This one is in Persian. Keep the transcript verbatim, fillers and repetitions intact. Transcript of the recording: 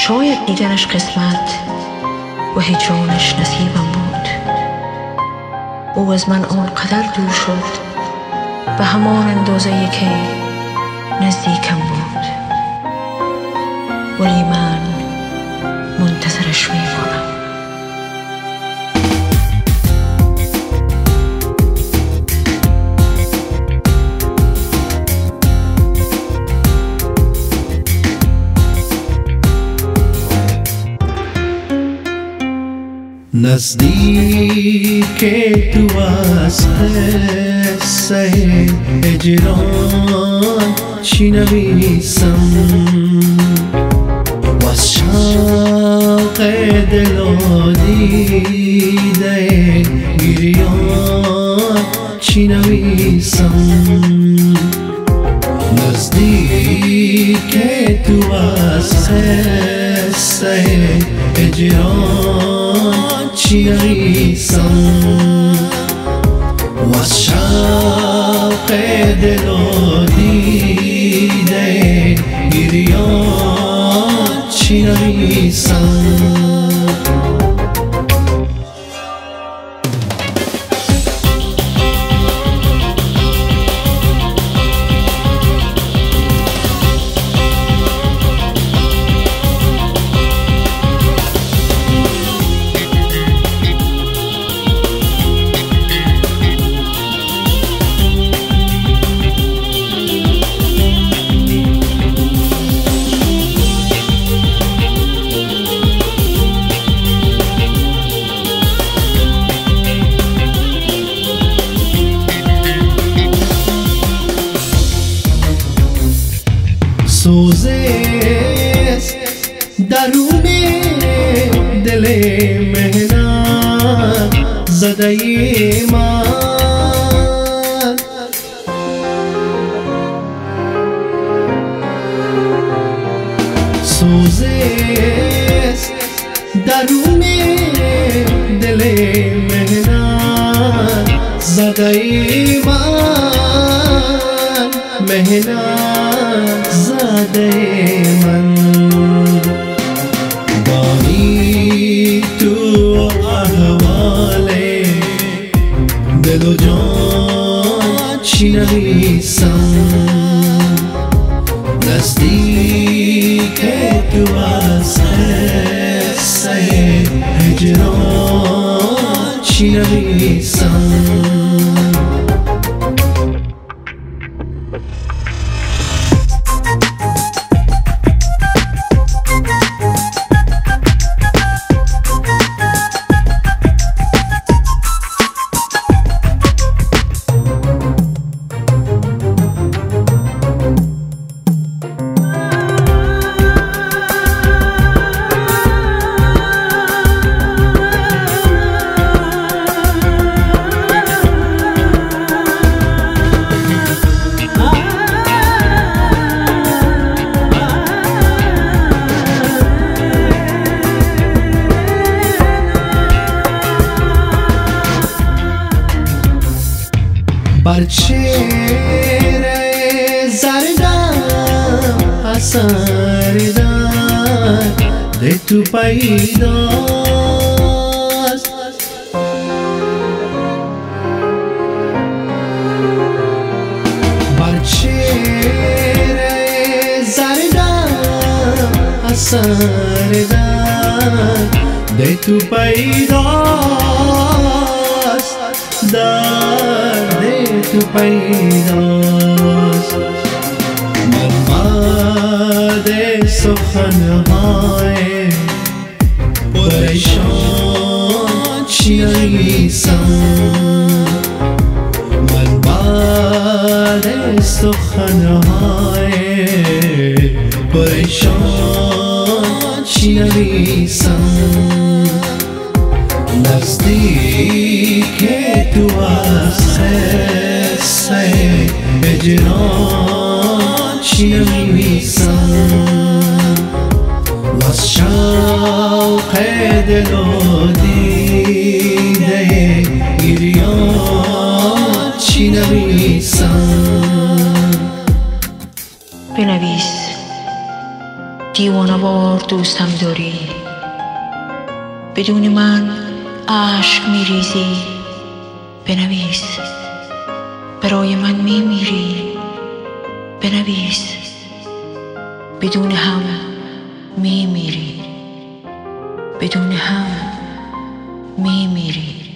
شاید دیدنش قسمت و هجرانش نصیبم بود. او از من آنقدر دور شد به همان اندازه که نزدیکم بود، ولی من منتظرش میمانم. نزدیک تو از قصه هجران چی نویسم، و از شوق دل و دیده گریان چی نویسم. نزدیک تو از قصه هجران چی نویسم، و از شوق دل و دیده گریان چی نویسم. سوزست درون دل مهنت زده من، سوزست درون دل مهنت زده من، مهنت زده من. بانی تو احوال دل و جان چی نویسم، نزدیک تو از قصه هجران چی نویسم. بر چهره زردم اثر درد تو پیداست، بر چهره زردم اثر درد تو پیداست، درد تو پیداست. من مرد سخنهای پریشان چی نویسم، من مرد سخنهای پریشان چی نویسم. نزدیک تو از قصه هجران چی نویسم، و از شوق دل و دیده گریان چی نویسم. بنویس دیوانه نوار دوستم داری، بدون من اشک میریزی. بنویس برای من میمیری، بنویس بدون هم میمیری، بدون هم میمیری.